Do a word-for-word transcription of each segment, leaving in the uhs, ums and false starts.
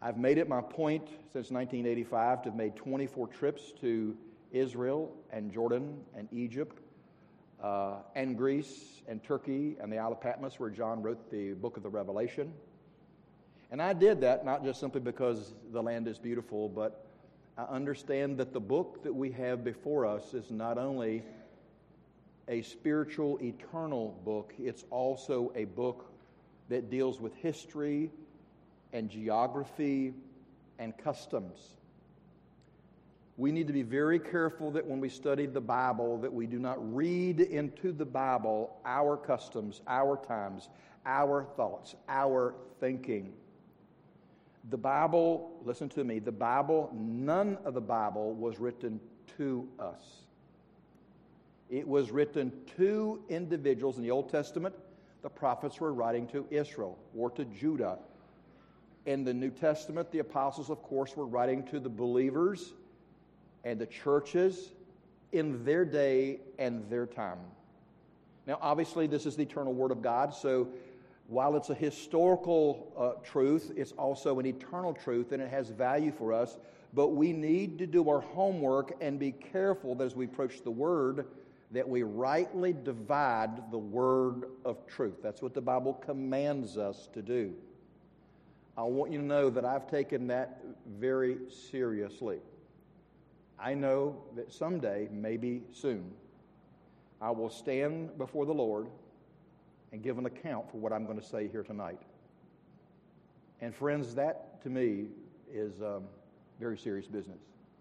I've made it my point since nineteen eighty-five to have made twenty-four trips to Israel and Jordan and Egypt uh, and Greece and Turkey and the Isle of Patmos, where John wrote the book of the Revelation. And I did that not just simply because the land is beautiful, but I understand that the book that we have before us is not only a spiritual, eternal book, it's also a book that deals with history and geography and customs. We need to be very careful that when we study the Bible, that we do not read into the Bible our customs, our times, our thoughts, our thinking. The Bible, listen to me, the Bible, none of the Bible was written to us. It was written to individuals. In the Old Testament, the prophets were writing to Israel or to Judah. In the New Testament, the apostles, of course, were writing to the believers and the churches in their day and their time. Now, obviously, this is the eternal Word of God, so while it's a historical uh, truth, it's also an eternal truth, and it has value for us, but we need to do our homework and be careful that as we approach the Word, that we rightly divide the word of truth. That's what the Bible commands us to do. I want you to know that I've taken that very seriously. I know that someday, maybe soon, I will stand before the Lord and give an account for what I'm going to say here tonight. And friends, that to me is um, very serious business.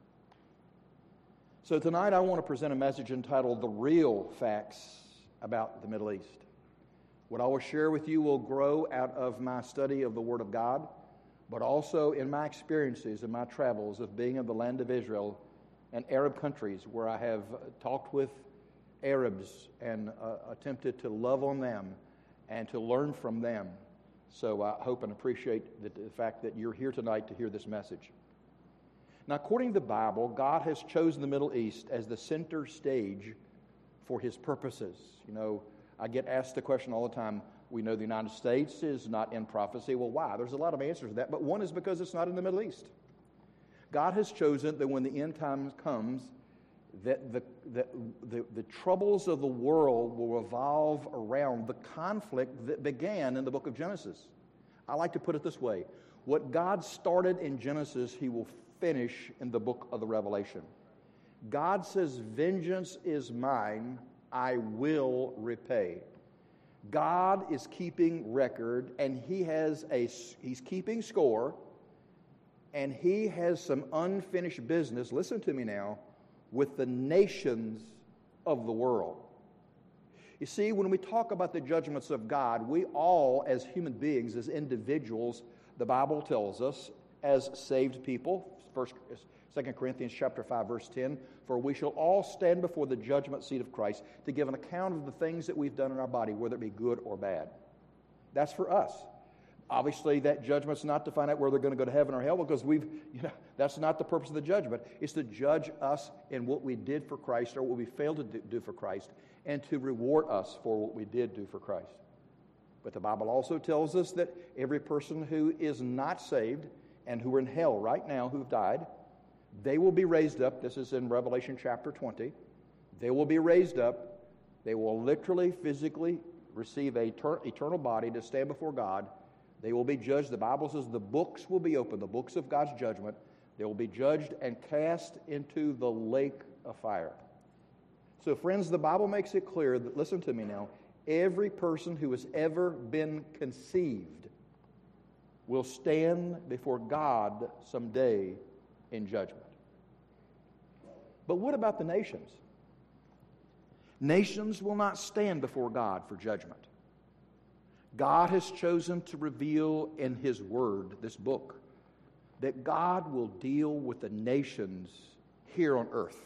So tonight I want to present a message entitled The Real Facts About the Middle East. What I will share with you will grow out of my study of the Word of God, but also in my experiences and my travels of being in the land of Israel and Arab countries where I have talked with Arabs and uh, attempted to love on them and to learn from them. So I hope and appreciate the, the fact that you're here tonight to hear this message. Now, according to the Bible, God has chosen the Middle East as the center stage for His purposes. You know, I get asked the question all the time, we know the United States is not in prophecy. Well, why? There's a lot of answers to that, but one is because it's not in the Middle East. God has chosen that when the end time comes, that the, the, the, the troubles of the world will revolve around the conflict that began in the book of Genesis. I like to put it this way. What God started in Genesis, He will finish in the book of the Revelation. God says, vengeance is mine, I will repay. God is keeping record, and He has a, He's keeping score, and He has some unfinished business, listen to me now, with the nations of the world. You see, when we talk about the judgments of God, we all, as human beings, as individuals, the Bible tells us, as saved people, First, Second Corinthians chapter five, verse ten, for we shall all stand before the judgment seat of Christ to give an account of the things that we've done in our body, whether it be good or bad. That's for us. Obviously, that judgment's not to find out whether they're going to go to heaven or hell, because we've, you know, that's not the purpose of the judgment. It's to judge us in what we did for Christ or what we failed to do for Christ, and to reward us for what we did do for Christ. But the Bible also tells us that every person who is not saved and who are in hell right now, who've died, they will be raised up. This is in Revelation chapter twenty. They will be raised up. They will literally, physically receive an eternal body to stand before God. They will be judged. The Bible says the books will be opened, the books of God's judgment. They will be judged and cast into the lake of fire. So, friends, the Bible makes it clear that, listen to me now, every person who has ever been conceived will stand before God someday in judgment. But what about the nations? Nations will not stand before God for judgment. God has chosen to reveal in His Word, this book, that God will deal with the nations here on earth.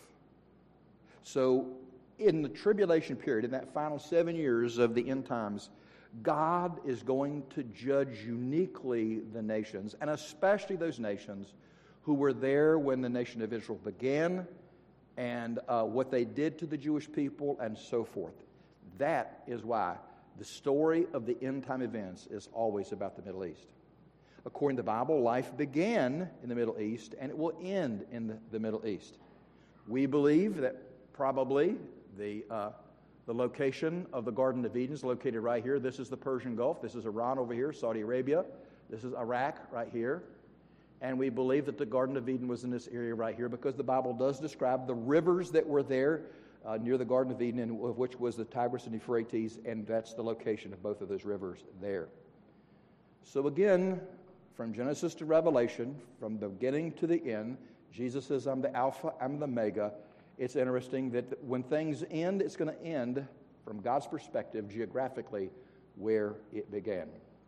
So, in the tribulation period, in that final seven years of the end times, God is going to judge uniquely the nations, and especially those nations who were there when the nation of Israel began, and uh, what they did to the Jewish people, and so forth. That is why the story of the end time events is always about the Middle East. According to the Bible, life began in the Middle East and it will end in the, the Middle East. We believe that probably the uh, the location of the Garden of Eden is located right here. This is the Persian Gulf. This is Iran over here, Saudi Arabia. This is Iraq right here. And we believe that the Garden of Eden was in this area right here because the Bible does describe the rivers that were there uh, near the Garden of Eden, and of which was the Tigris and Euphrates, and that's the location of both of those rivers there. So again, from Genesis to Revelation, from the beginning to the end, Jesus says, I'm the Alpha, I'm the Omega. It's interesting that when things end, it's going to end, from God's perspective, geographically, where it began.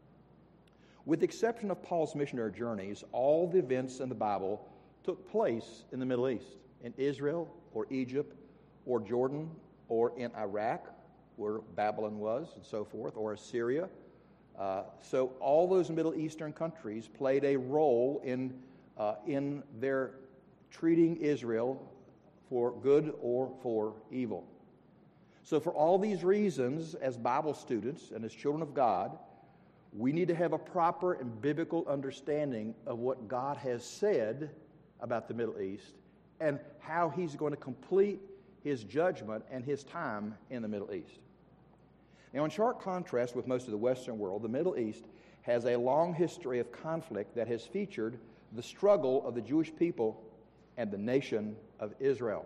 With the exception of Paul's missionary journeys, all the events in the Bible took place in the Middle East, in Israel or Egypt or Jordan or in Iraq, where Babylon was and so forth, or Assyria. Uh, so all those Middle Eastern countries played a role in, uh, in their treating Israel for good or for evil. So for all these reasons, as Bible students and as children of God, we need to have a proper and biblical understanding of what God has said about the Middle East and how He's going to complete His judgment and His time in the Middle East. Now, in sharp contrast with most of the Western world, the Middle East has a long history of conflict that has featured the struggle of the Jewish people and the nation of Israel.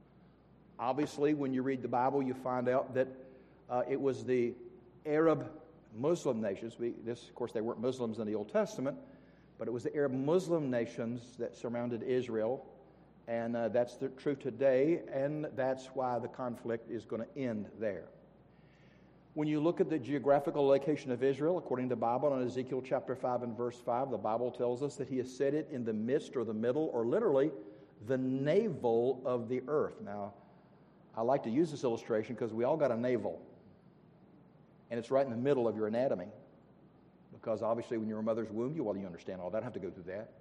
Obviously, when you read the Bible, you find out that uh, it was the Arab Muslim nations. We, this, of course, they weren't Muslims in the Old Testament, but it was the Arab Muslim nations that surrounded Israel, and uh, that's the, true today, and that's why the conflict is going to end there. When you look at the geographical location of Israel, according to the Bible, in Ezekiel chapter five and verse five, the Bible tells us that He has set it in the midst or the middle, or literally the navel of the earth. Now, I like to use this illustration because we all got a navel, and it's right in the middle of your anatomy, because obviously when you're in a mother's womb, you well, you understand all that. I don't have to go through that.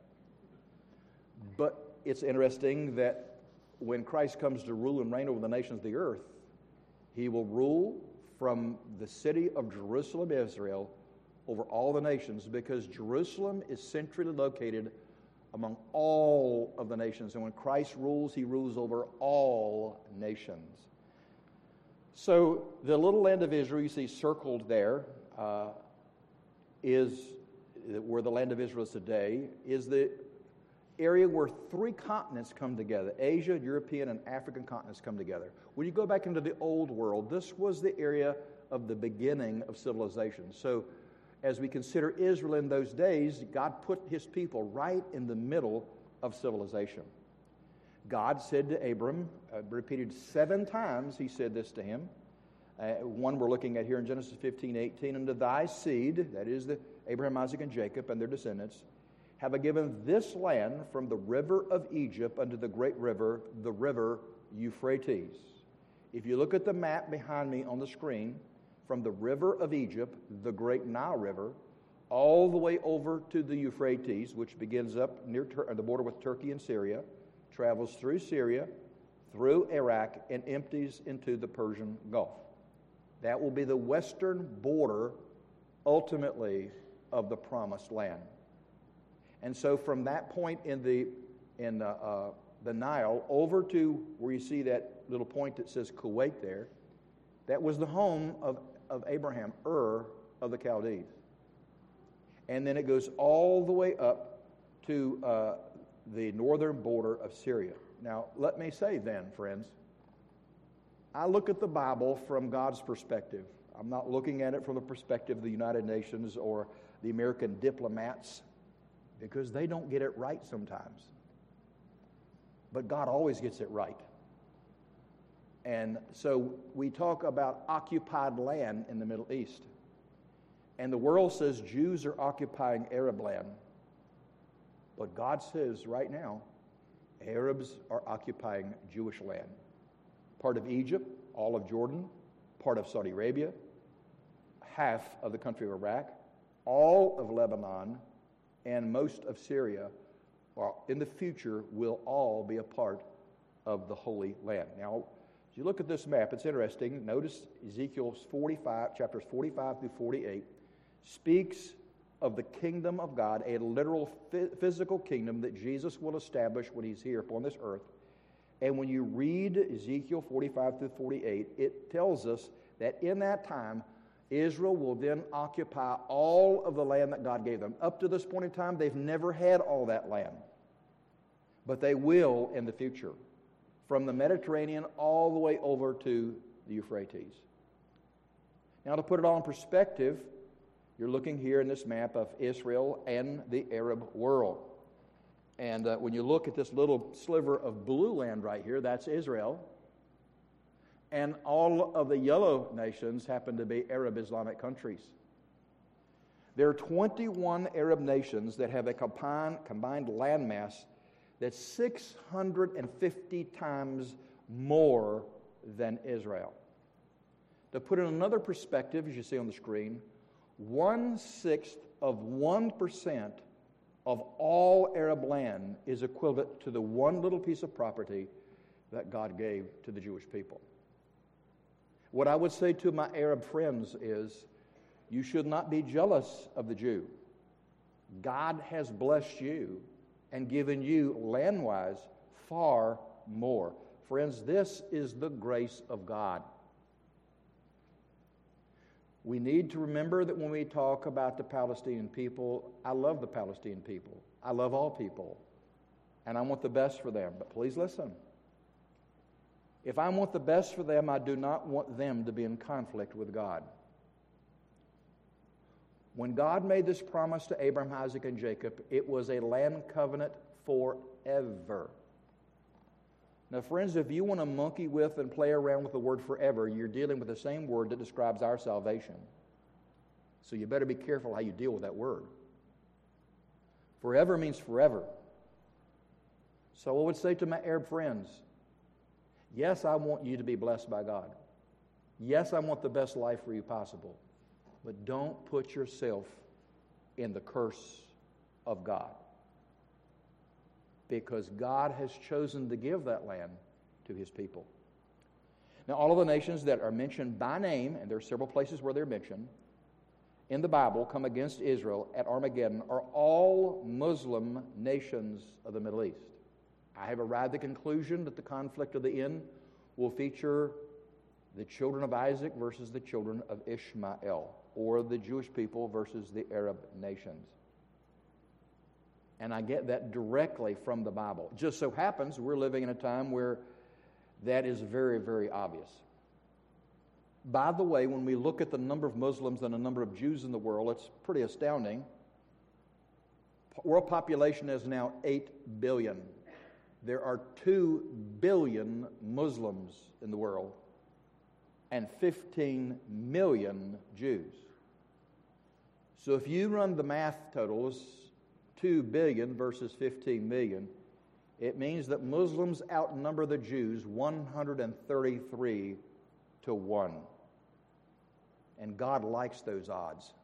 But it's interesting that when Christ comes to rule and reign over the nations of the earth, He will rule from the city of Jerusalem, Israel, over all the nations, because Jerusalem is centrally located among all of the nations. And when Christ rules, He rules over all nations. So the little land of Israel you see circled there uh, is where the land of Israel is today, is the area where three continents come together. Asia, European, and African continents come together. When you go back into the old world, this was the area of the beginning of civilization. So as we consider Israel in those days, God put His people right in the middle of civilization. God said to Abram, uh, repeated seven times He said this to him. Uh, one we're looking at here in Genesis fifteen, eighteen, unto thy seed, that is the Abraham, Isaac, and Jacob and their descendants, have I given this land from the river of Egypt unto the great river, the river Euphrates. If you look at the map behind me on the screen, from the river of Egypt, the great Nile River, all the way over to the Euphrates, which begins up near Tur- the border with Turkey and Syria, travels through Syria, through Iraq, and empties into the Persian Gulf. That will be the western border, ultimately, of the Promised Land. And so from that point in the in the, uh, the Nile over to where you see that little point that says Kuwait there, that was the home of, of Abraham, Ur of the Chaldees. And then it goes all the way up to uh, the northern border of Syria. Now, let me say then, friends, I look at the Bible from God's perspective. I'm not looking at it from the perspective of the United Nations or the American diplomats, because they don't get it right sometimes. But God always gets it right. And so we talk about occupied land in the Middle East. And the world says Jews are occupying Arab land. But God says right now, Arabs are occupying Jewish land. Part of Egypt, all of Jordan, part of Saudi Arabia, half of the country of Iraq, all of Lebanon, and most of Syria, are, in the future, will all be a part of the Holy Land. Now, as you look at this map, it's interesting. Notice Ezekiel forty-five, chapters forty-five through forty-eight, speaks of the kingdom of God, a literal physical kingdom that Jesus will establish when he's here upon this earth. And when you read Ezekiel forty-five through forty-eight, it tells us that in that time, Israel will then occupy all of the land that God gave them. Up to this point in time, they've never had all that land. But they will in the future, from the Mediterranean all the way over to the Euphrates. Now, to put it all in perspective, you're looking here in this map of Israel and the Arab world. And uh, when you look at this little sliver of blue land right here, that's Israel. And all of the yellow nations happen to be Arab Islamic countries. There are twenty-one Arab nations that have a combined, combined landmass that's six hundred fifty times more than Israel. To put it in another perspective, as you see on the screen, one-sixth of one percent of all Arab land is equivalent to the one little piece of property that God gave to the Jewish people. What I would say to my Arab friends is, you should not be jealous of the Jew. God has blessed you and given you land-wise far more. Friends, this is the grace of God. We need to remember that when we talk about the Palestinian people, I love the Palestinian people. I love all people. And I want the best for them. But please listen. If I want the best for them, I do not want them to be in conflict with God. When God made this promise to Abraham, Isaac, and Jacob, it was a land covenant forever. Now, friends, if you want to monkey with and play around with the word forever, you're dealing with the same word that describes our salvation. So you better be careful how you deal with that word. Forever means forever. So I would say to my Arab friends, yes, I want you to be blessed by God. Yes, I want the best life for you possible. But don't put yourself in the curse of God. Because God has chosen to give that land to his people. Now, all of the nations that are mentioned by name, and there are several places where they're mentioned, in the Bible come against Israel at Armageddon are all Muslim nations of the Middle East. I have arrived at the conclusion that the conflict of the end will feature the children of Isaac versus the children of Ishmael, or the Jewish people versus the Arab nations. And I get that directly from the Bible. It just so happens we're living in a time where that is very, very obvious. By the way, when we look at the number of Muslims and the number of Jews in the world, it's pretty astounding. World population is now eight billion. There are two billion Muslims in the world and fifteen million Jews. So if you run the math totals, two billion versus fifteen million, it means that Muslims outnumber the Jews one hundred thirty-three to one. And God likes those odds.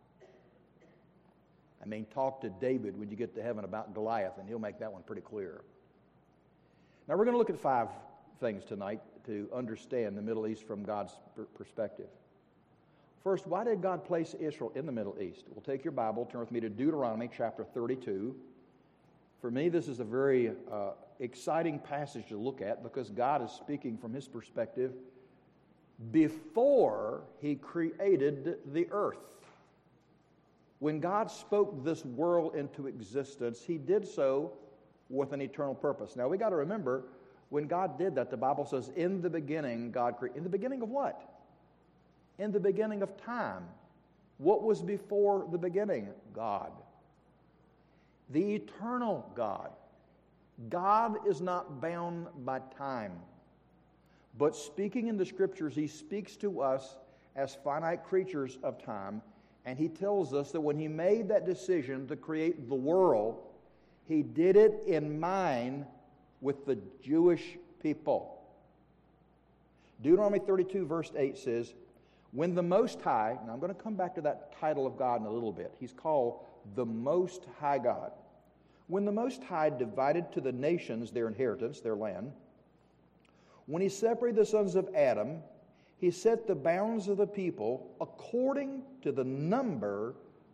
I mean, talk to David when you get to heaven about Goliath, and he'll make that one pretty clear. Now, we're going to look at five things tonight to understand the Middle East from God's perspective. First, why did God place Israel in the Middle East? Well, take your Bible, turn with me to Deuteronomy chapter thirty-two. For me, this is a very uh, exciting passage to look at because God is speaking from his perspective before he created the earth. When God spoke this world into existence, he did so with an eternal purpose. Now, we got to remember, when God did that, the Bible says, in the beginning, God created. In the beginning of what? In the beginning of time. What was before the beginning? God. The eternal God. God is not bound by time. But speaking in the Scriptures, he speaks to us as finite creatures of time, and he tells us that when he made that decision to create the world, he did it in mind with the Jewish people. Deuteronomy thirty-two verse eight says, when the Most High, and I'm going to come back to that title of God in a little bit. He's called the Most High God. When the Most High divided to the nations their inheritance, their land, when he separated the sons of Adam, he set the bounds of the people according to the number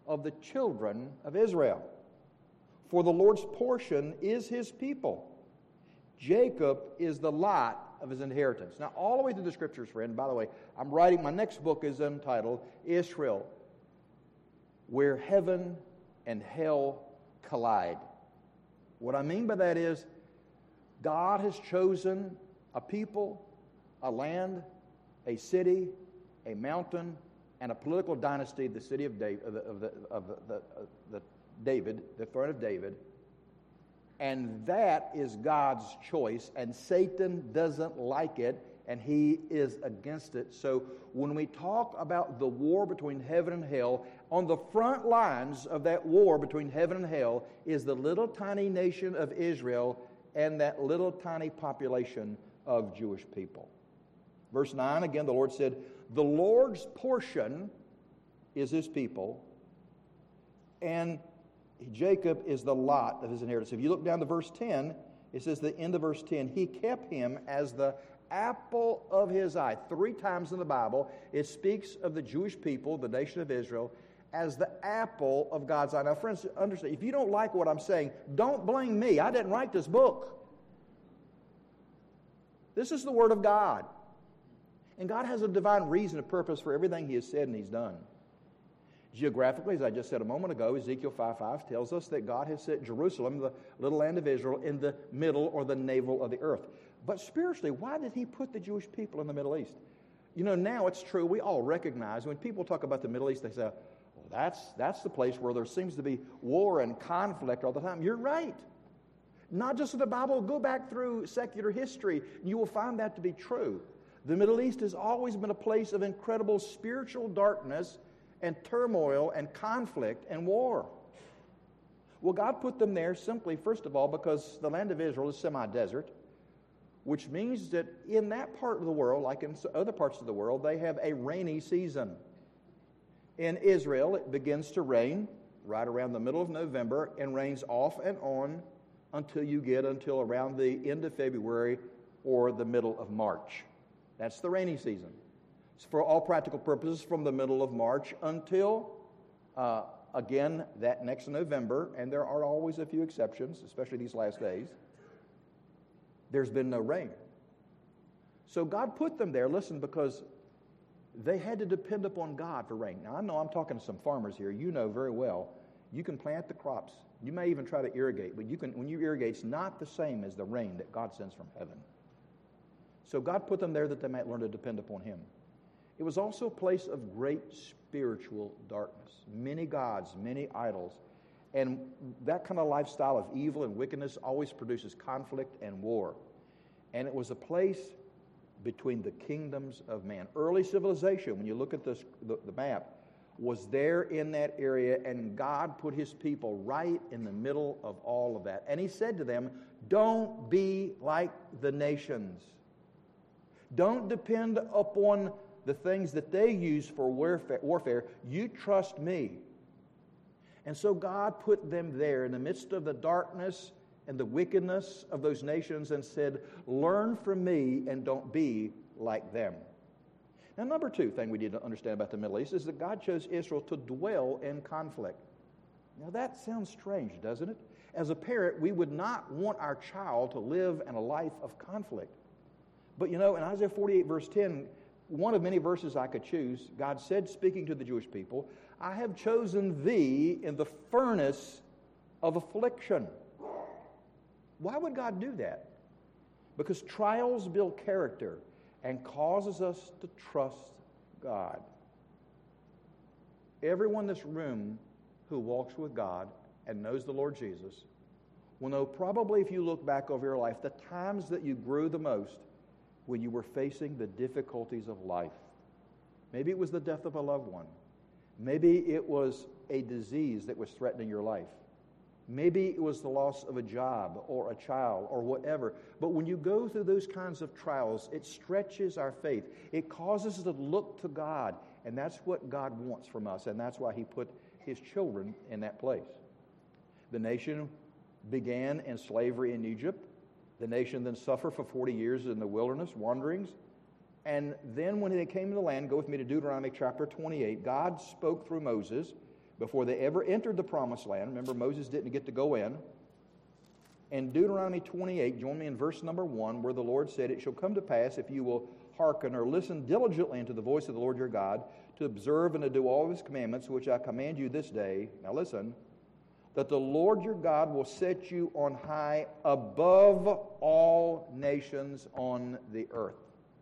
of the children of Israel. For the Lord's portion is his people. Jacob is the lot of his inheritance. Now, all the way through the Scriptures, friend, by the way, I'm writing, my next book is entitled Israel, Where Heaven and Hell Collide. What I mean by that is, God has chosen a people, a land, a city, a mountain, and a political dynasty, the city of David, of the, of the, of the, the, the David, the throne of David, and that is God's choice, and Satan doesn't like it, and he is against it. So when we talk about the war between heaven and hell, on the front lines of that war between heaven and hell is the little tiny nation of Israel and that little tiny population of Jewish people. Verse nine, again, the Lord said, the Lord's portion is his people, and Jacob is the lot of his inheritance. If you look down to verse ten, it says, the end of verse ten, he kept him as the apple of his eye. Three times in the Bible, it speaks of the Jewish people, the nation of Israel, as the apple of God's eye. Now, friends, understand, if you don't like what I'm saying, don't blame me. I didn't write this book. This is the Word of God. And God has a divine reason and purpose for everything he has said and he's done. Geographically, as I just said a moment ago, Ezekiel five five tells us that God has set Jerusalem, the little land of Israel, in the middle or the navel of the earth. But spiritually, why did he put the Jewish people in the Middle East? You know, now it's true, we all recognize, when people talk about the Middle East, they say, well, that's, that's the place where there seems to be war and conflict all the time. You're right. Not just in the Bible, go back through secular history, and you will find that to be true. The Middle East has always been a place of incredible spiritual darkness and turmoil and conflict and war. Well, God put them there simply, first of all, because the land of Israel is semi-desert, which means that in that part of the world, like in other parts of the world, they have a rainy season. In Israel, it begins to rain right around the middle of November and rains off and on until you get until around the end of February or the middle of March. That's the rainy season. So for all practical purposes, from the middle of March until, uh, again, that next November, and there are always a few exceptions, especially these last days, there's been no rain. So God put them there, listen, because they had to depend upon God for rain. Now, I know I'm talking to some farmers here. You know very well, you can plant the crops. You may even try to irrigate, but you can, when you irrigate, it's not the same as the rain that God sends from heaven. So God put them there that they might learn to depend upon him. It was also a place of great spiritual darkness. Many gods, many idols. And that kind of lifestyle of evil and wickedness always produces conflict and war. And it was a place between the kingdoms of man. Early civilization, when you look at this, the, the map, was there in that area, and God put his people right in the middle of all of that. And he said to them, don't be like the nations. Don't depend upon the things that they use for warfare, warfare. You trust me. And so God put them there in the midst of the darkness and the wickedness of those nations and said, learn from me and don't be like them. Now, number two thing we need to understand about the Middle East is that God chose Israel to dwell in conflict. Now, that sounds strange, doesn't it? As a parent, we would not want our child to live in a life of conflict. But you know, in Isaiah forty-eight, verse ten, one of many verses I could choose, God said, speaking to the Jewish people, I have chosen thee in the furnace of affliction. Why would God do that? Because trials build character and causes us to trust God. Everyone in this room who walks with God and knows the Lord Jesus will know, probably if you look back over your life, the times that you grew the most when you were facing the difficulties of life. Maybe it was the death of a loved one. Maybe it was a disease that was threatening your life. Maybe it was the loss of a job or a child or whatever. But when you go through those kinds of trials, it stretches our faith. It causes us to look to God. And that's what God wants from us. And that's why he put his children in that place. The nation began in slavery in Egypt. The nation then suffered for forty years in the wilderness, wanderings. And then when they came to the land, go with me to Deuteronomy chapter twenty-eight, God spoke through Moses, before they ever entered the promised land. Remember, Moses didn't get to go in. In Deuteronomy twenty-eight, join me in verse number one, where the Lord said, "It shall come to pass, if you will hearken or listen diligently unto the voice of the Lord your God, to observe and to do all of his commandments, which I command you this day," now listen, "that the Lord your God will set you on high above all nations on the earth."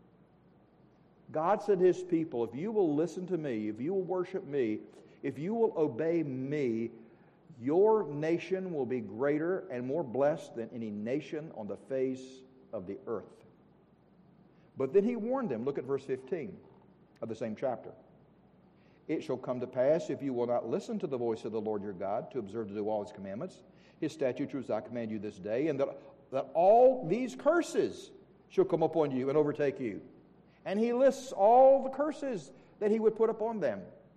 God said to his people, if you will listen to me, if you will worship me, if you will obey me, your nation will be greater and more blessed than any nation on the face of the earth. But then he warned them. Look at verse fifteen of the same chapter. "It shall come to pass, if you will not listen to the voice of the Lord your God, to observe to do all his commandments, his statutes which I command you this day, and that, that all these curses shall come upon you and overtake you." And he lists all the curses that he would put upon them.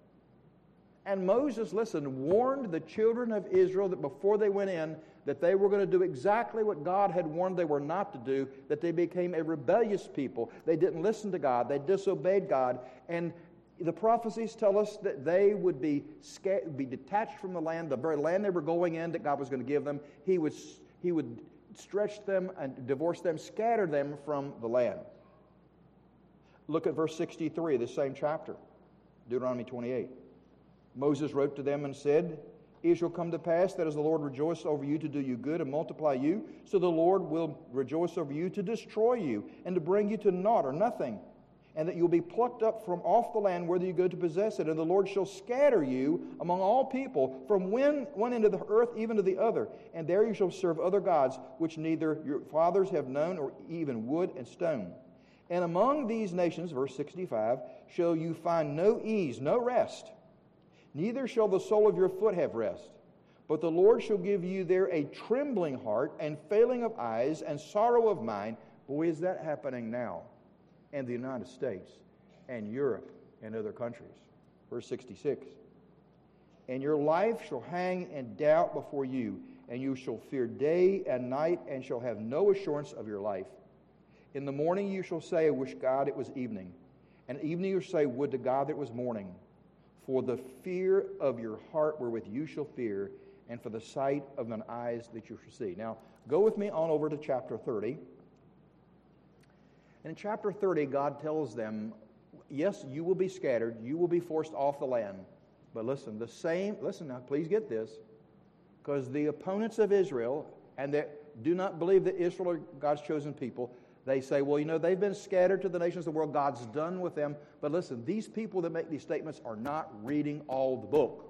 And Moses, listen, warned the children of Israel that before they went in, that they were going to do exactly what God had warned they were not to do, that they became a rebellious people. They didn't listen to God. They disobeyed God. And the prophecies tell us that they would be sca- be detached from the land, the very land they were going in that God was going to give them. He would, he would stretch them and divorce them, scatter them from the land. Look at verse sixty-three of this same chapter, Deuteronomy twenty-eight. "Moses wrote to them and said, It shall come to pass that as the Lord rejoiced over you to do you good and multiply you, so the Lord will rejoice over you to destroy you and to bring you to naught or nothing, and that you'll be plucked up from off the land whither you go to possess it. And the Lord shall scatter you among all people from one, one end of the earth even to the other. And there you shall serve other gods, which neither your fathers have known, or even wood and stone. And among these nations," verse sixty-five, "shall you find no ease, no rest. Neither shall the sole of your foot have rest. But the Lord shall give you there a trembling heart and failing of eyes and sorrow of mind." Boy, is that happening now in the United States and Europe and other countries. Verse sixty-six. "And your life shall hang in doubt before you, and you shall fear day and night, and shall have no assurance of your life. In the morning you shall say, I wish God it was evening. And at evening you shall say, would to God that it was morning. For the fear of your heart wherewith you shall fear, and for the sight of mine eyes that you shall see." Now, go with me on over to chapter thirty. In chapter thirty, God tells them, yes, you will be scattered, you will be forced off the land. But listen, the same, listen now, please get this, because the opponents of Israel, and that do not believe that Israel are God's chosen people, they say, well, you know, they've been scattered to the nations of the world. God's done with them. But listen, these people that make these statements are not reading all the book.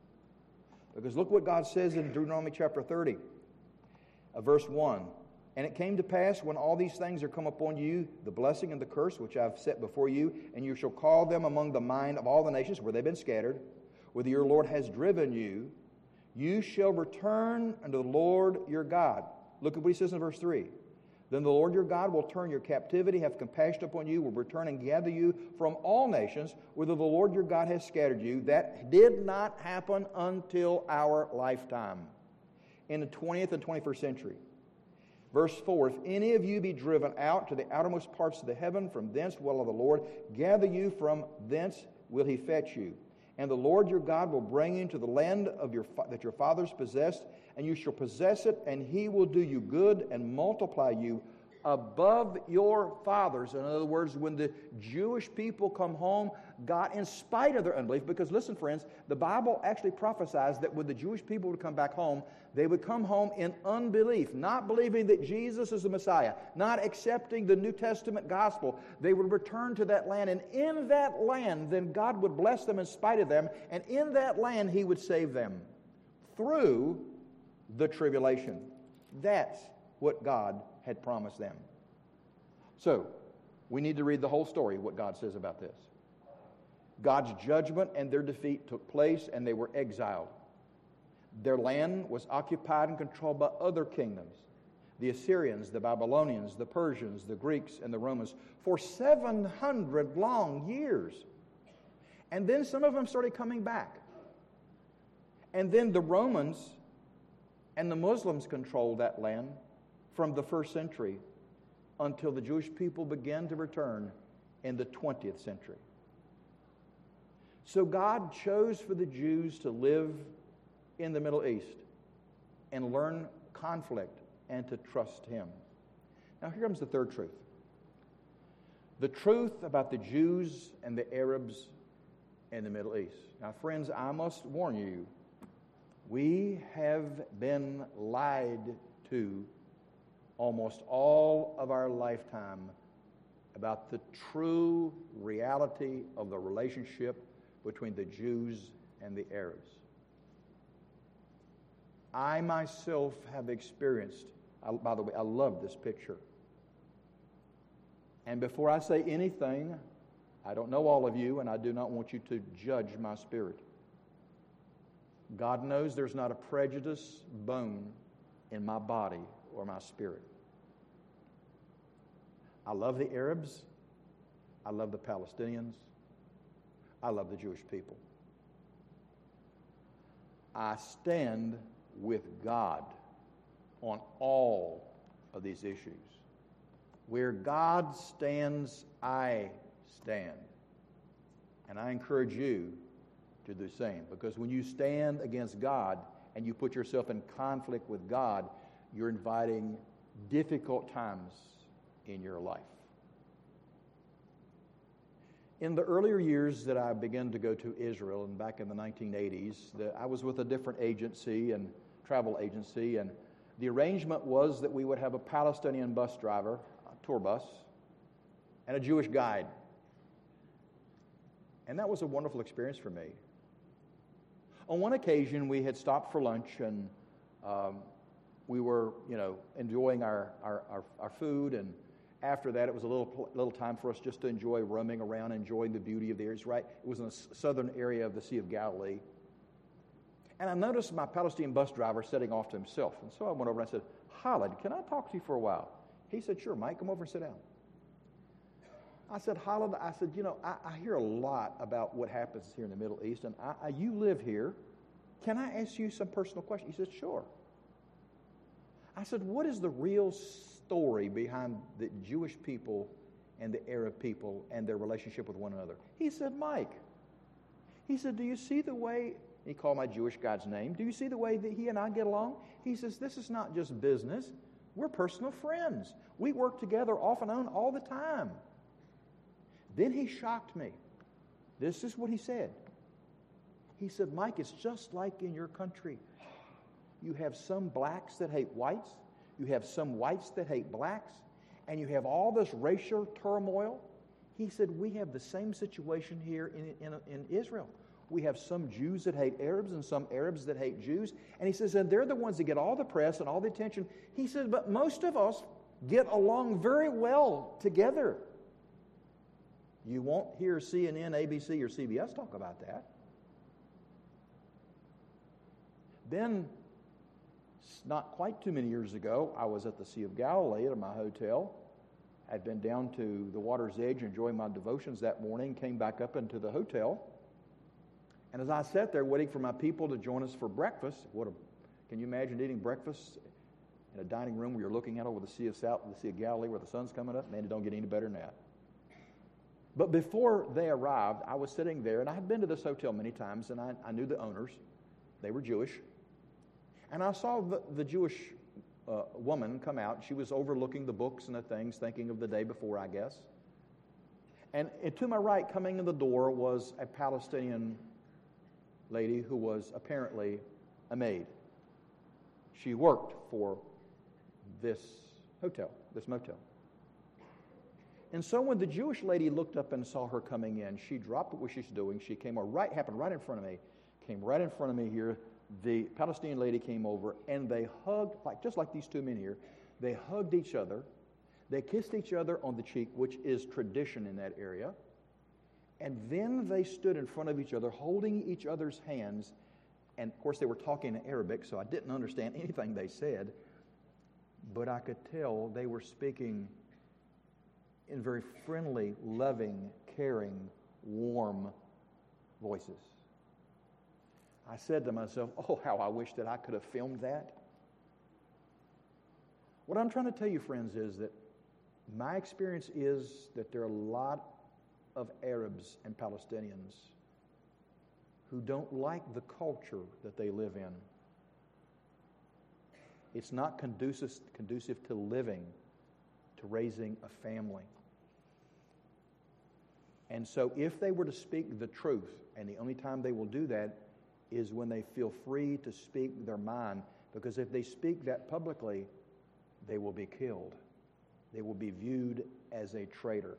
Because look what God says in Deuteronomy chapter thirty, uh, verse one. "And it came to pass, when all these things are come upon you, the blessing and the curse which I have set before you, and you shall call them among the mind of all the nations where they've been scattered, whither your Lord has driven you, you shall return unto the Lord your God." Look at what he says in verse three. "Then the Lord your God will turn your captivity, have compassion upon you, will return and gather you from all nations, whither the Lord your God has scattered you." That did not happen until our lifetime, in the twentieth and twenty-first century. Verse four, "If any of you be driven out to the outermost parts of the heaven, from thence will the Lord gather you, from thence will he fetch you. And the Lord your God will bring you into the land of your that your fathers possessed, and you shall possess it, and he will do you good and multiply you above your fathers." In other words, when the Jewish people come home, God, in spite of their unbelief, because listen, friends, the Bible actually prophesies that when the Jewish people would come back home, they would come home in unbelief, not believing that Jesus is the Messiah, not accepting the New Testament gospel. They would return to that land, and in that land, then God would bless them in spite of them, and in that land, he would save them through the tribulation. That's what God had promised them. So, we need to read the whole story, what God says about this. God's judgment and their defeat took place, and they were exiled. Their land was occupied and controlled by other kingdoms, the Assyrians, the Babylonians, the Persians, the Greeks, and the Romans, for seven hundred long years. And then some of them started coming back. And then the Romans and the Muslims controlled that land from the first century until the Jewish people began to return in the twentieth century. So God chose for the Jews to live in the Middle East and learn conflict and to trust Him. Now here comes the third truth. The truth about the Jews and the Arabs in the Middle East. Now friends, I must warn you, we have been lied to almost all of our lifetime about the true reality of the relationship between the Jews and the Arabs. I myself have experienced, I, by the way, I love this picture. And before I say anything, I don't know all of you, and I do not want you to judge my spirit. God knows there's not a prejudice bone in my body or my spirit. I love the Arabs. I love the Palestinians. I love the Jewish people. I stand with God on all of these issues. Where God stands, I stand. And I encourage you to do the same. Because when you stand against God and you put yourself in conflict with God, you're inviting difficult times in your life. In the earlier years that I began to go to Israel, and back in the nineteen eighties, the, I was with a different agency and travel agency, and the arrangement was that we would have a Palestinian bus driver, a tour bus, and a Jewish guide. And that was a wonderful experience for me. On one occasion, we had stopped for lunch, and um, we were, you know, enjoying our, our, our, our food, and after that, it was a little little time for us just to enjoy roaming around, enjoying the beauty of the areas, right? It was in the southern area of the Sea of Galilee. And I noticed my Palestinian bus driver setting off to himself. And so I went over and I said, Khalid, can I talk to you for a while? He said, sure, Mike, come over and sit down. I said, Khalid, I said, you know, I, I hear a lot about what happens here in the Middle East, and I, I, you live here. Can I ask you some personal questions? He said, sure. I said, what is the real story behind the Jewish people and the Arab people and their relationship with one another? He said, Mike, he said, do you see the way, he called my Jewish guy's name, do you see the way that he and I get along? He says, this is not just business. We're personal friends. We work together off and on all the time. Then he shocked me. This is what he said. He said, Mike, it's just like in your country. You have some blacks that hate whites. You have some whites that hate blacks. And you have all this racial turmoil. He said, we have the same situation here in, in, in Israel. We have some Jews that hate Arabs and some Arabs that hate Jews. And he says, and they're the ones that get all the press and all the attention. He said, but most of us get along very well together. You won't hear C N N, A B C, or C B S talk about that. Then, not quite too many years ago, I was at the Sea of Galilee at my hotel. I'd been down to the water's edge enjoying my devotions that morning, came back up into the hotel. And as I sat there waiting for my people to join us for breakfast, what a, can you imagine eating breakfast in a dining room where you're looking out over the Sea of South, the Sea of Galilee where the sun's coming up? Man, it don't get any better than that. But before they arrived, I was sitting there, and I had been to this hotel many times, and I, I knew the owners. They were Jewish. And I saw the, the Jewish uh, woman come out. She was overlooking the books and the things, thinking of the day before, I guess. And, and to my right, coming in the door, was a Palestinian lady who was apparently a maid. She worked for this hotel, this motel. And so when the Jewish lady looked up and saw her coming in, she dropped what she's doing. She came right, happened right in front of me, came right in front of me here. The Palestinian lady came over, and they hugged, like just like these two men here. They hugged each other. They kissed each other on the cheek, which is tradition in that area. And then they stood in front of each other, holding each other's hands. And, of course, they were talking in Arabic, so I didn't understand anything they said. But I could tell they were speaking in very friendly, loving, caring, warm voices. I said to myself, oh, how I wish that I could have filmed that. What I'm trying to tell you, friends, is that my experience is that there are a lot of Arabs and Palestinians who don't like the culture that they live in. It's not conducive, conducive to living, to raising a family. And so if they were to speak the truth, and the only time they will do that is when they feel free to speak their mind, because if they speak that publicly, they will be killed. They will be viewed as a traitor.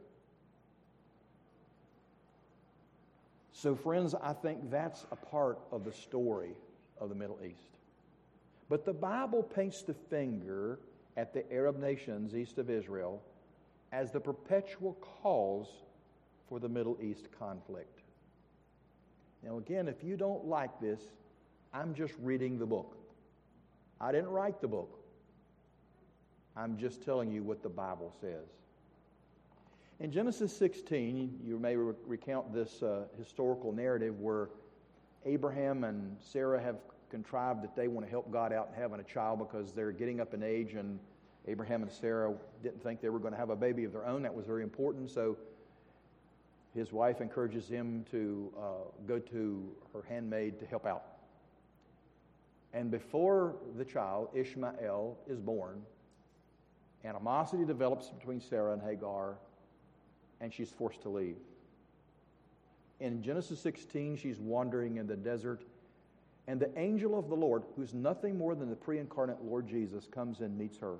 So friends, I think that's a part of the story of the Middle East. But the Bible paints the finger at the Arab nations east of Israel as the perpetual cause for the Middle East conflict. Now again, if you don't like this, I'm just reading the book. I didn't write the book. I'm just telling you what the Bible says. In Genesis sixteen, you may re- recount this uh, historical narrative where Abraham and Sarah have contrived that they want to help God out in having a child because they're getting up in age, and Abraham and Sarah didn't think they were going to have a baby of their own. That was very important. So his wife encourages him to uh, go to her handmaid to help out. And before the child, Ishmael, is born, animosity develops between Sarah and Hagar, and she's forced to leave. In Genesis sixteen, she's wandering in the desert, and the angel of the Lord, who's nothing more than the pre-incarnate Lord Jesus, comes and meets her.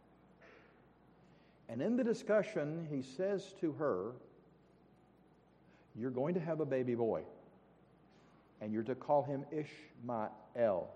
And in the discussion, he says to her, you're going to have a baby boy, and you're to call him Ishmael.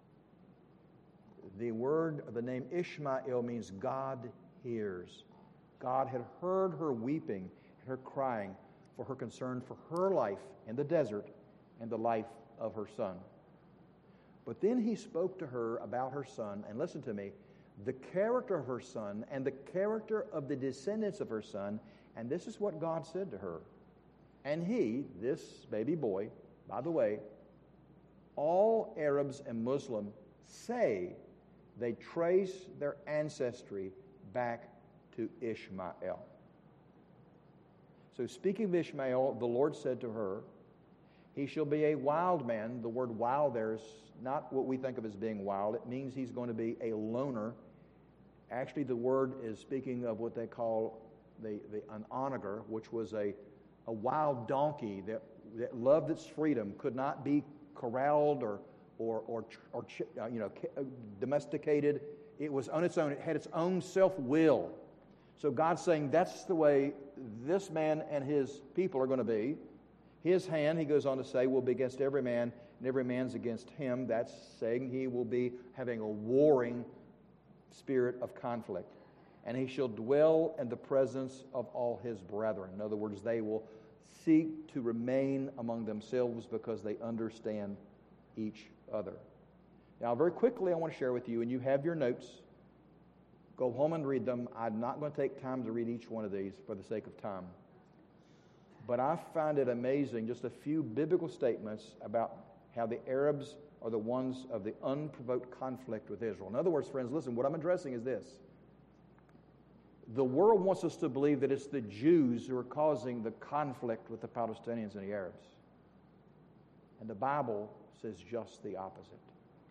The word, the name Ishmael means God hears. God had heard her weeping, her crying for her concern for her life in the desert and the life of her son. But then he spoke to her about her son, and listen to me, the character of her son and the character of the descendants of her son, and this is what God said to her. And he, this baby boy, by the way, all Arabs and Muslims say they trace their ancestry back to Ishmael. So speaking of Ishmael, the Lord said to her, he shall be a wild man. The word wild there is not what we think of as being wild. It means he's going to be a loner. Actually, the word is speaking of what they call the, the an onager, which was a, a wild donkey that, that loved its freedom, could not be corralled or or or, or uh, you know domesticated. It was on its own. It had its own self-will. So God's saying that's the way this man and his people are going to be. His hand, he goes on to say, will be against every man, and every man's against him. That's saying he will be having a warring spirit of conflict. And he shall dwell in the presence of all his brethren. In other words, they will seek to remain among themselves because they understand each other. Now, very quickly, I want to share with you, and you have your notes. Go home and read them. I'm not going to take time to read each one of these for the sake of time. But I find it amazing, just a few biblical statements about how the Arabs are the ones of the unprovoked conflict with Israel. In other words, friends, listen, what I'm addressing is this. The world wants us to believe that it's the Jews who are causing the conflict with the Palestinians and the Arabs. And the Bible says just the opposite.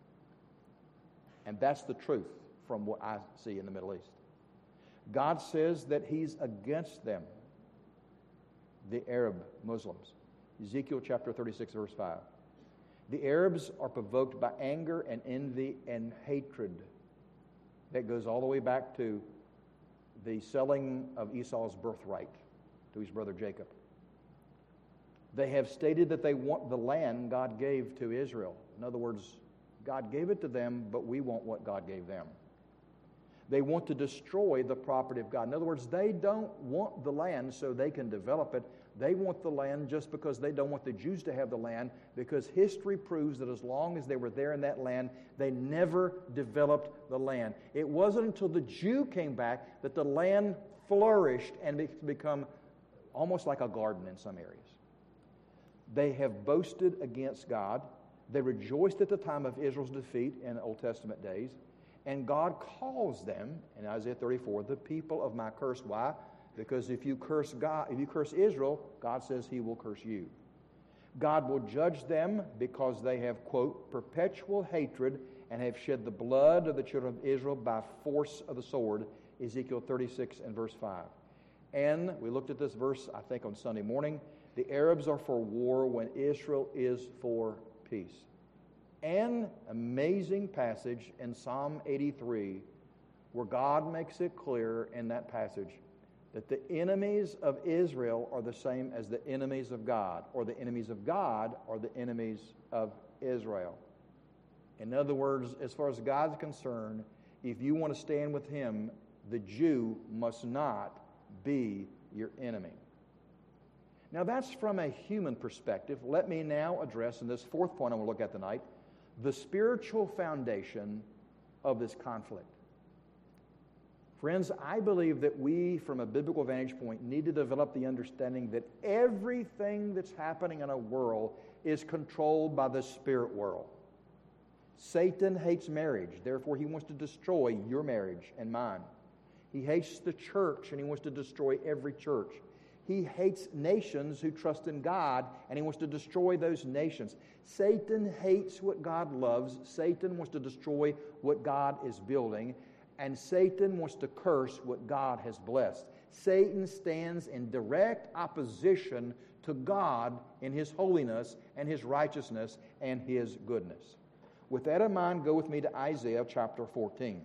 And that's the truth from what I see in the Middle East. God says that he's against them, the Arab Muslims. Ezekiel chapter thirty-six, verse five. The Arabs are provoked by anger and envy and hatred. That goes all the way back to the selling of Esau's birthright to his brother Jacob. They have stated that they want the land God gave to Israel. In other words, God gave it to them, but we want what God gave them. They want to destroy the property of God. In other words, they don't want the land so they can develop it. They want the land just because they don't want the Jews to have the land, because history proves that as long as they were there in that land, they never developed the land. It wasn't until the Jew came back that the land flourished and be- become almost like a garden in some areas. They have boasted against God. They rejoiced at the time of Israel's defeat in Old Testament days. And God calls them, in Isaiah thirty-four, the people of my curse. Why? Because if you curse God, if you curse Israel, God says he will curse you. God will judge them because they have, quote, perpetual hatred and have shed the blood of the children of Israel by force of the sword, Ezekiel thirty-six and verse five. And we looked at this verse, I think, on Sunday morning. The Arabs are for war when Israel is for peace. An amazing passage in Psalm eighty-three where God makes it clear in that passage that the enemies of Israel are the same as the enemies of God, or the enemies of God are the enemies of Israel. In other words, as far as God's concerned, if you want to stand with Him, the Jew must not be your enemy. Now that's from a human perspective. Let me now address, in this fourth point I want to look at tonight, the spiritual foundation of this conflict. Friends, I believe that we, from a biblical vantage point, need to develop the understanding that everything that's happening in our world is controlled by the spirit world. Satan hates marriage, therefore he wants to destroy your marriage and mine. He hates the church, and he wants to destroy every church. He hates nations who trust in God, and he wants to destroy those nations. Satan hates what God loves. Satan wants to destroy what God is building. And Satan wants to curse what God has blessed. Satan stands in direct opposition to God in His holiness and His righteousness and His goodness. With that in mind, go with me to Isaiah chapter fourteen.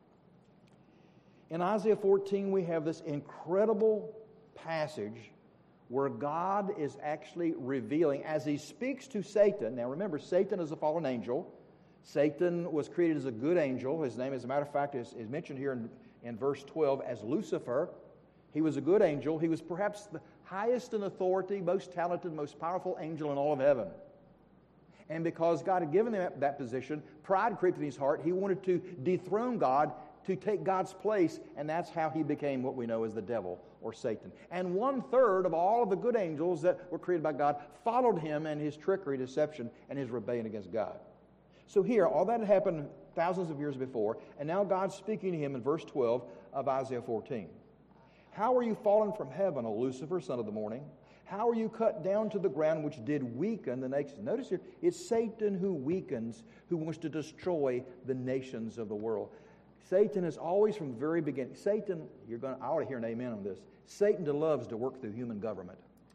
In Isaiah fourteen, we have this incredible passage where God is actually revealing, as He speaks to Satan. Now remember, Satan is a fallen angel. Satan was created as a good angel. His name, as a matter of fact, is, is mentioned here in, in verse twelve as Lucifer. He was a good angel. He was perhaps the highest in authority, most talented, most powerful angel in all of heaven. And because God had given him that, that position, pride crept in his heart. He wanted to dethrone God, to take God's place, and that's how he became what we know as the devil or Satan. And one-third of all of the good angels that were created by God followed him and his trickery, deception, and his rebellion against God. So here, all that had happened thousands of years before, and now God's speaking to him in verse twelve of Isaiah fourteen. How are you fallen from heaven, O Lucifer, son of the morning? How are you cut down to the ground, which did weaken the nations? Notice here, it's Satan who weakens, who wants to destroy the nations of the world. Satan is always from the very beginning. Satan, you're going to, I ought to hear an amen on this. Satan loves to work through human government.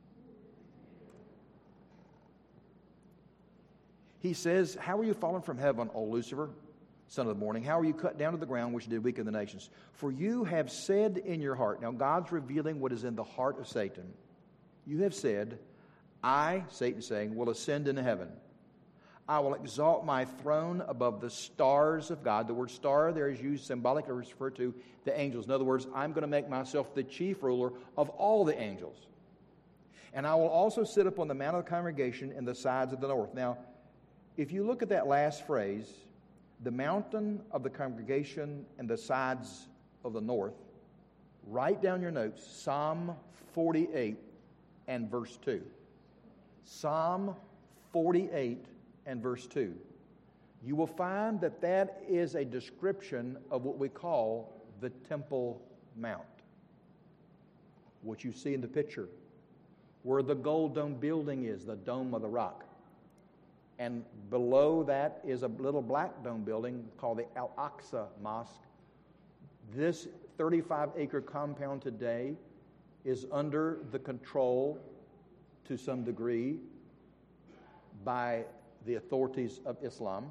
He says, how are you fallen from heaven, O Lucifer, son of the morning? How are you cut down to the ground, which did weaken the nations? For you have said in your heart. Now God's revealing what is in the heart of Satan. You have said, I, Satan saying, will ascend into heaven. I will exalt my throne above the stars of God. The word star there is used symbolically to refer to the angels. In other words, I'm going to make myself the chief ruler of all the angels. And I will also sit upon the mount of the congregation in the sides of the north. Now, if you look at that last phrase, the mountain of the congregation and the sides of the north, write down your notes, Psalm forty-eight and verse two. Psalm forty-eight and verse two. You will find that that is a description of what we call the Temple Mount. What you see in the picture, where the gold dome building is, the Dome of the Rock. And below that is a little black dome building called the Al-Aqsa Mosque. This thirty-five acre compound today is under the control, to some degree, by the authorities of Islam.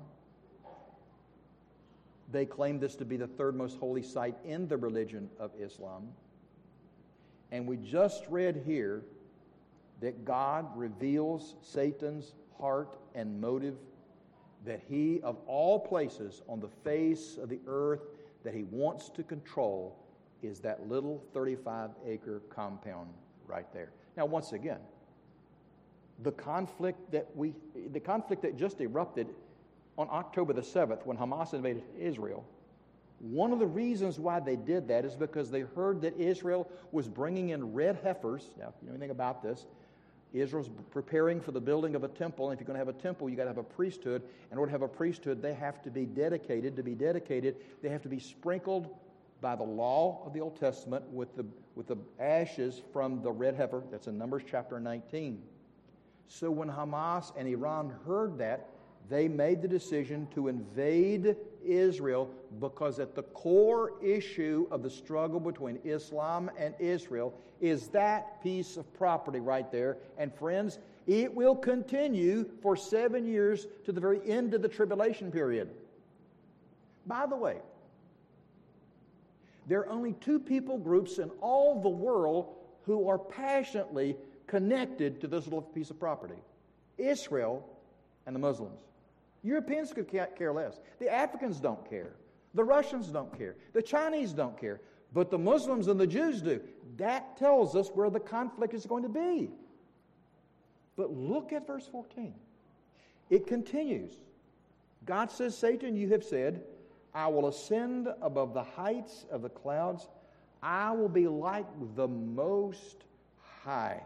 They claim this to be the third most holy site in the religion of Islam. And we just read here that God reveals Satan's heart and motive, that he, of all places on the face of the earth that he wants to control, is that little thirty-five acre compound right there. Now, once again, the conflict that we, the conflict that just erupted on October the seventh when Hamas invaded Israel, one of the reasons why they did that is because they heard that Israel was bringing in red heifers. Now, if you know anything about this, Israel's preparing for the building of a temple, and if you're going to have a temple, you've got to have a priesthood. In order to have a priesthood, they have to be dedicated. To be dedicated, they have to be sprinkled by the law of the Old Testament with the, with the ashes from the red heifer. That's in Numbers chapter nineteen. So when Hamas and Iran heard that, they made the decision to invade Israel, because at the core issue of the struggle between Islam and Israel is that piece of property right there. And friends, it will continue for seven years to the very end of the tribulation period. By the way, there are only two people groups in all the world who are passionately connected to this little piece of property: Israel and the Muslims. Europeans could care less. The Africans don't care. The Russians don't care. The Chinese don't care. But the Muslims and the Jews do. That tells us where the conflict is going to be. But look at verse fourteen. It continues. God says, Satan, you have said, I will ascend above the heights of the clouds. I will be like the Most High.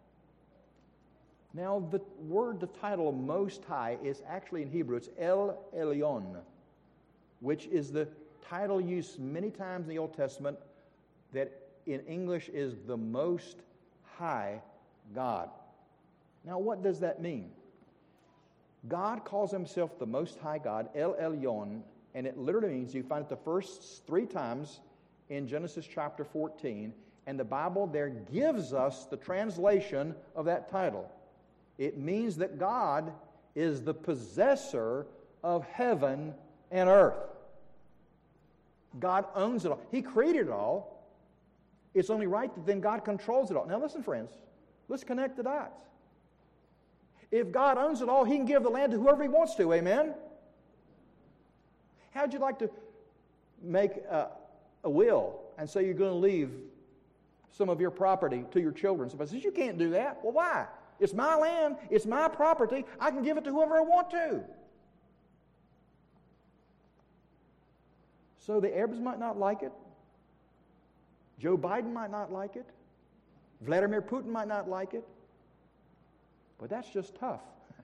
Now, the word, the title of Most High is actually in Hebrew. It's El Elyon, which is the title used many times in the Old Testament that in English is the Most High God. Now, what does that mean? God calls himself the Most High God, El Elyon, and it literally means, you find it the first three times in Genesis chapter fourteen, and the Bible there gives us the translation of that title. It means that God is the possessor of heaven and earth. God owns it all. He created it all. It's only right that then God controls it all. Now listen, friends, let's connect the dots. If God owns it all, He can give the land to whoever He wants to, amen? How'd you like to make a, a will and say you're going to leave some of your property to your children? Somebody says, you can't do that. Well, why? It's my land. It's my property. I can give it to whoever I want to. So the Arabs might not like it. Joe Biden might not like it. Vladimir Putin might not like it. But that's just tough.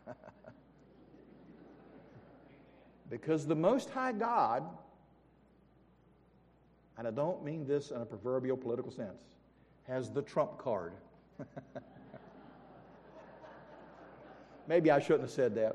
Because the Most High God, and I don't mean this in a proverbial political sense, has the trump card. Maybe I shouldn't have said that.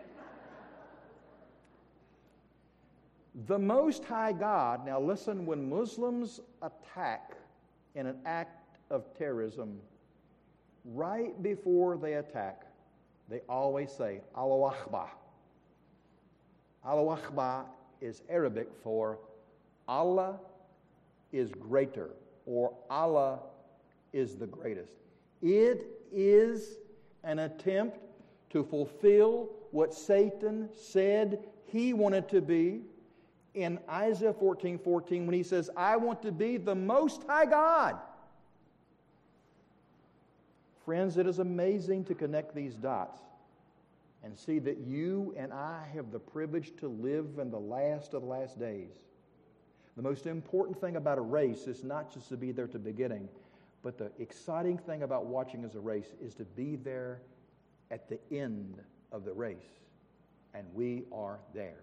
The Most High God, now listen, when Muslims attack in an act of terrorism, right before they attack, they always say, Allahu Akbar. Allahu Akbar is Arabic for Allah is greater, or Allah is the greatest. It is an attempt to fulfill what Satan said he wanted to be in Isaiah fourteen fourteen when he says, I want to be the Most High God. Friends, it is amazing to connect these dots and see that you and I have the privilege to live in the last of the last days. The most important thing about a race is not just to be there at the beginning, but the exciting thing about watching as a race is to be there at the end of the race. And we are there.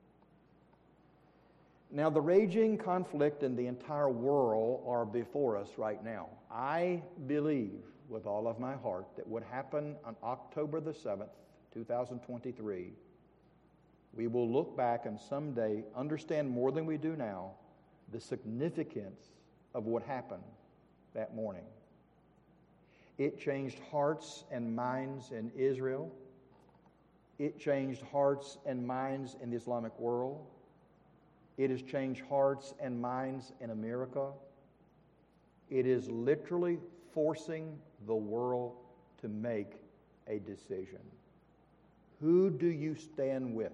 Now, the raging conflict in the entire world are before us right now. I believe with all of my heart that what happened on October the seventh, two thousand twenty-three, we will look back and someday understand more than we do now the significance of what happened that morning. It changed hearts and minds in Israel. It changed hearts and minds in the Islamic world. It has changed hearts and minds in America. It is literally forcing the world to make a decision. Who do you stand with?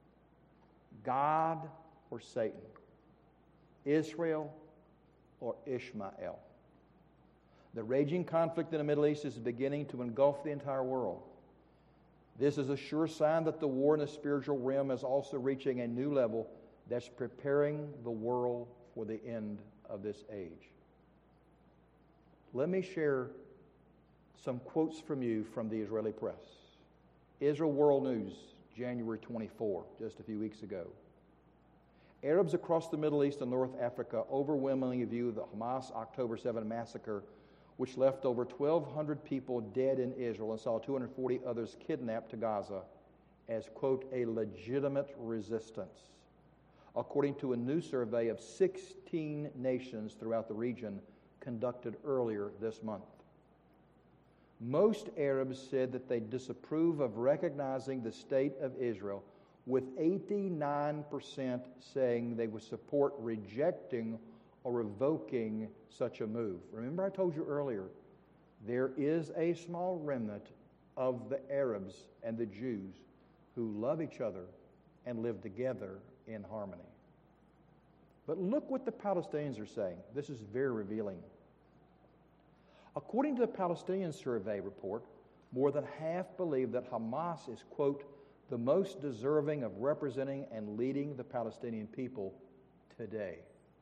God or Satan? Israel or Ishmael? The raging conflict in the Middle East is beginning to engulf the entire world. This is a sure sign that the war in the spiritual realm is also reaching a new level that's preparing the world for the end of this age. Let me share some quotes from you from the Israeli press. Israel World News, January twenty-fourth, just a few weeks ago. Arabs across the Middle East and North Africa overwhelmingly view the Hamas October seventh massacre which left over twelve hundred people dead in Israel and saw two hundred forty others kidnapped to Gaza, as, quote, a legitimate resistance, according to a new survey of sixteen nations throughout the region conducted earlier this month. Most Arabs said that they disapprove of recognizing the state of Israel, with eighty-nine percent saying they would support rejecting or revoking such a move. Remember, I told you earlier, there is a small remnant of the Arabs and the Jews who love each other and live together in harmony. But look what the Palestinians are saying. This is very revealing. According to the Palestinian survey report, more than half believe that Hamas is, quote, the most deserving of representing and leading the Palestinian people today.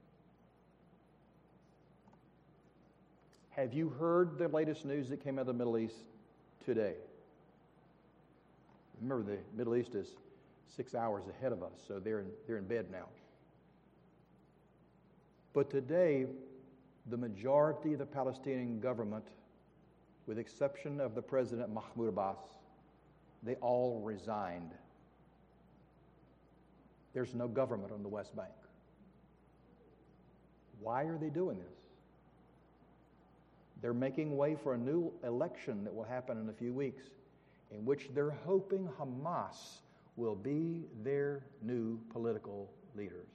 Have you heard the latest news that came out of the Middle East today? Remember, the Middle East is six hours ahead of us, so they're in, they're in bed now. But today, the majority of the Palestinian government, with exception of the President Mahmoud Abbas, they all resigned. There's no government on the West Bank. Why are they doing this? They're making way for a new election that will happen in a few weeks, in which they're hoping Hamas will be their new political leaders.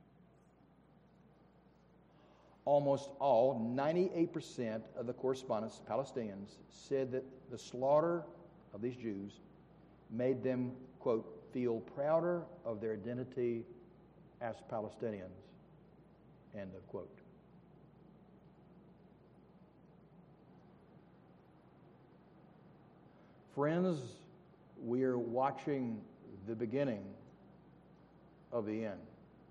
Almost all, ninety-eight percent of the correspondents, Palestinians, said that the slaughter of these Jews made them, quote, feel prouder of their identity as Palestinians, end of quote. Friends, we are watching the beginning of the end.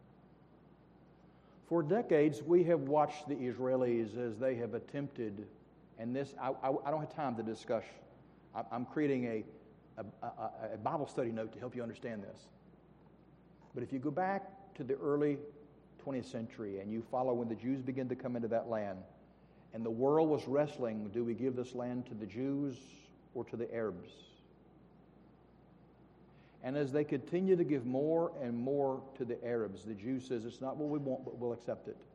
For decades, we have watched the Israelis as they have attempted, and this, I, I, I don't have time to discuss. I, I'm creating a, a, a, a Bible study note to help you understand this. But if you go back to the early twentieth century and you follow when the Jews began to come into that land, and the world was wrestling, do we give this land to the Jews or to the Arabs? And as they continue to give more and more to the Arabs, the Jew says, it's not what we want, but we'll accept it.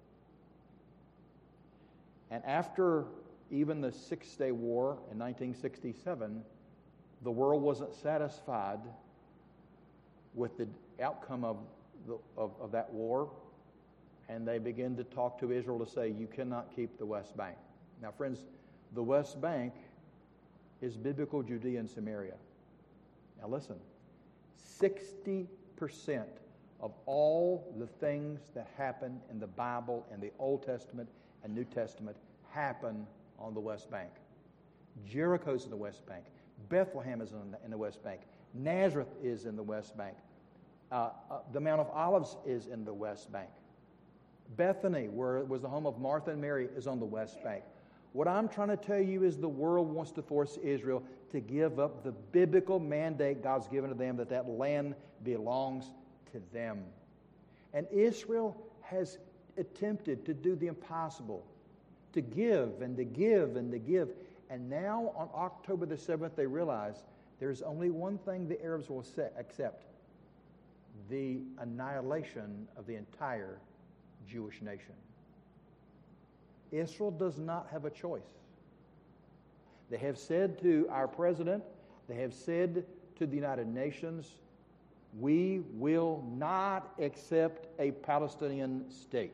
And after even the Six-Day War in nineteen sixty-seven, the world wasn't satisfied with the outcome of, the, of, of that war, and they began to talk to Israel to say, you cannot keep the West Bank. Now, friends, the West Bank is biblical Judea and Samaria. Now listen, sixty percent of all the things that happen in the Bible in the Old Testament and New Testament happen on the West Bank. Jericho's in the West Bank. Bethlehem is in the, in the West Bank. Nazareth is in the West Bank. Uh, uh, the Mount of Olives is in the West Bank. Bethany, where it was the home of Martha and Mary, is on the West Bank. What I'm trying to tell you is the world wants to force Israel to give up the biblical mandate God's given to them, that that land belongs to them. And Israel has attempted to do the impossible, to give and to give and to give. And now on October the seventh, they realize there's only one thing the Arabs will accept: the annihilation of the entire Jewish nation. Israel does not have a choice. They have said to our president, they have said to the United Nations, we will not accept a Palestinian state.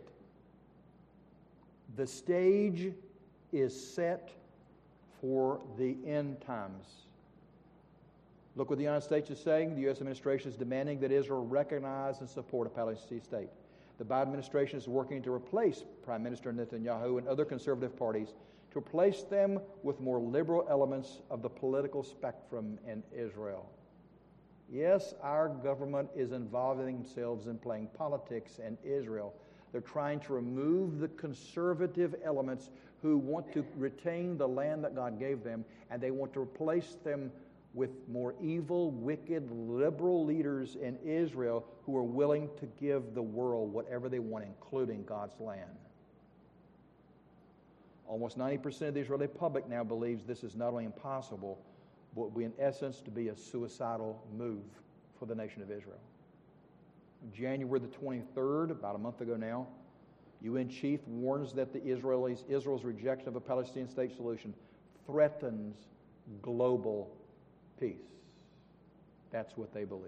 The stage is set for the end times. Look what the United States is saying. The U S administration is demanding that Israel recognize and support a Palestinian state. The Biden administration is working to replace Prime Minister Netanyahu and other conservative parties, to replace them with more liberal elements of the political spectrum in Israel. Yes, our government is involving themselves in playing politics in Israel. They're trying to remove the conservative elements who want to retain the land that God gave them, and they want to replace them with more evil, wicked, liberal leaders in Israel who are willing to give the world whatever they want, including God's land. Almost ninety percent of the Israeli public now believes this is not only impossible, but will be in essence to be a suicidal move for the nation of Israel. January the twenty-third, about a month ago now, U N chief warns that the Israelis, Israel's rejection of a Palestinian state solution threatens global peace. That's what they believe.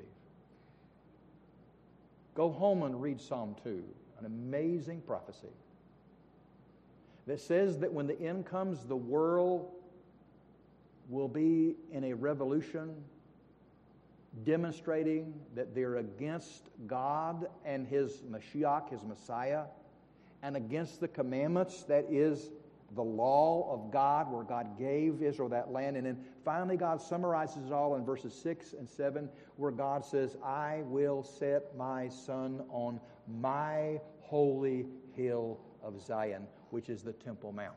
Go home and read Psalm two, an amazing prophecy that says that when the end comes, the world will be in a revolution demonstrating that they're against God and His Mashiach, His Messiah, and against the commandments, that is the law of God, where God gave Israel that land. And then finally God summarizes it all in verses six and seven, where God says, I will set my son on my holy hill of Zion, which is the Temple Mount.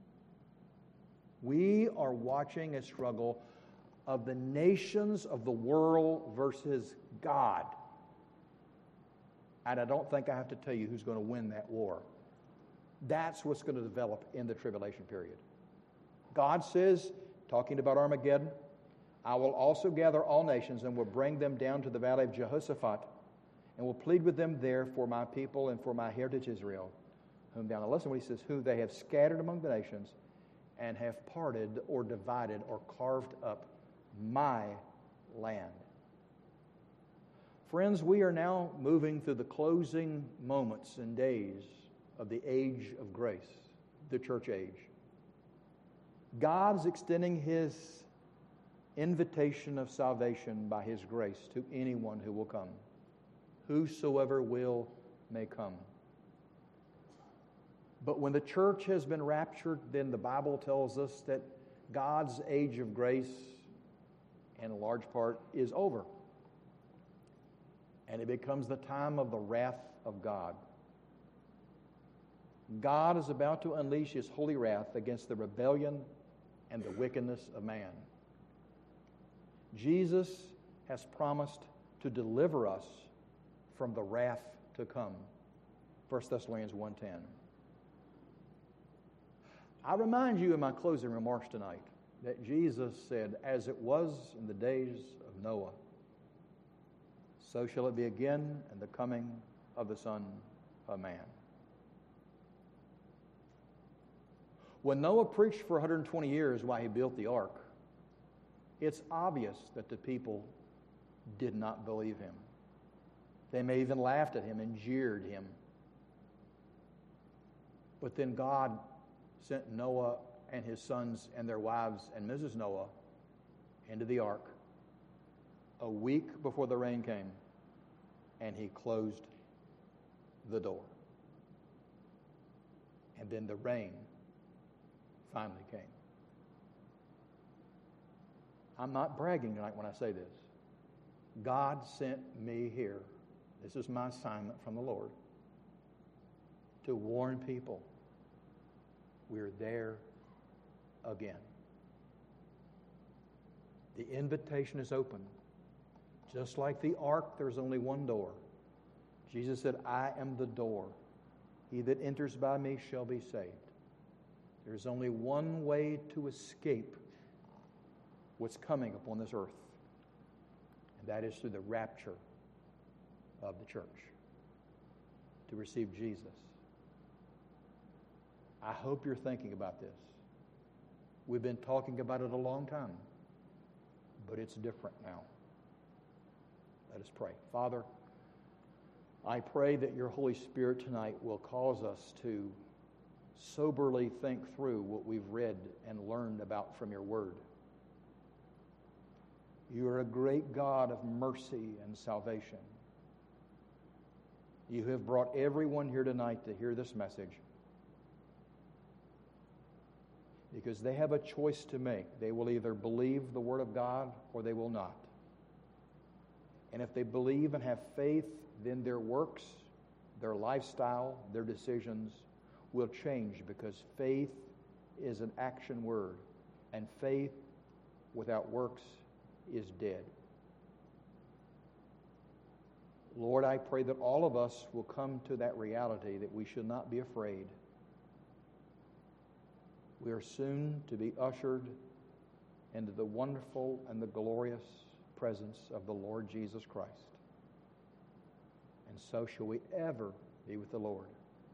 We are watching a struggle of the nations of the world versus God. And I don't think I have to tell you who's going to win that war. That's what's going to develop in the tribulation period. God says, talking about Armageddon, I will also gather all nations and will bring them down to the valley of Jehoshaphat and will plead with them there for my people and for my heritage Israel, whom down. Now listen to what he says, who they have scattered among the nations and have parted or divided or carved up my land. Friends, we are now moving through the closing moments and days of the age of grace, the church age. God's extending His invitation of salvation by His grace to anyone who will come. Whosoever will may come. But when the church has been raptured, then the Bible tells us that God's age of grace, in a large part, is over. And it becomes the time of the wrath of God. God is about to unleash His holy wrath against the rebellion and the wickedness of man. Jesus has promised to deliver us from the wrath to come. First Thessalonians one ten. I remind you in my closing remarks tonight that Jesus said, as it was in the days of Noah, so shall it be again in the coming of the Son of Man. When Noah preached for one hundred twenty years while he built the ark, it's obvious that the people did not believe him. They may even laughed at him and jeered him. But then God sent Noah and his sons and their wives and Missus Noah into the ark a week before the rain came, and He closed the door. And then the rain finally came. I'm not bragging tonight when I say this. God sent me here. This is my assignment from the Lord, to warn people we're there again. The invitation is open. Just like the ark, there's only one door. Jesus said, I am the door. He that enters by me shall be saved. There's only one way to escape what's coming upon this earth, and that is through the rapture of the church, to receive Jesus. I hope you're thinking about this. We've been talking about it a long time, but it's different now. Let us pray. Father, I pray that your Holy Spirit tonight will cause us to soberly think through what we've read and learned about from your word. You are a great God of mercy and salvation. You have brought everyone here tonight to hear this message because they have a choice to make. They will either believe the Word of God or they will not. And if they believe and have faith, then their works, their lifestyle, their decisions will change, because faith is an action word, and faith without works is dead. Lord, I pray that all of us will come to that reality that we should not be afraid. We are soon to be ushered into the wonderful and the glorious presence of the Lord Jesus Christ. And so shall we ever be with the Lord.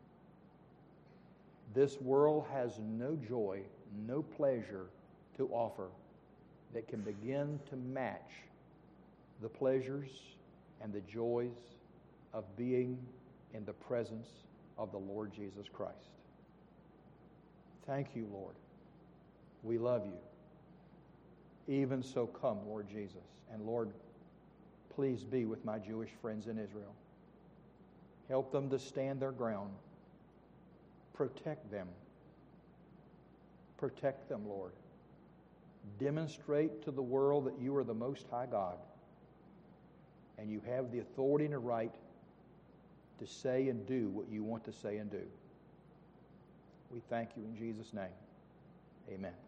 This world has no joy, no pleasure to offer that can begin to match the pleasures and the joys of being in the presence of the Lord Jesus Christ. Thank you, Lord. We love you. Even so, come, Lord Jesus. And Lord, please be with my Jewish friends in Israel. Help them to stand their ground. Protect them. Protect them, Lord. Demonstrate to the world that you are the Most High God, and you have the authority and the right to say and do what you want to say and do. We thank you in Jesus' name. Amen.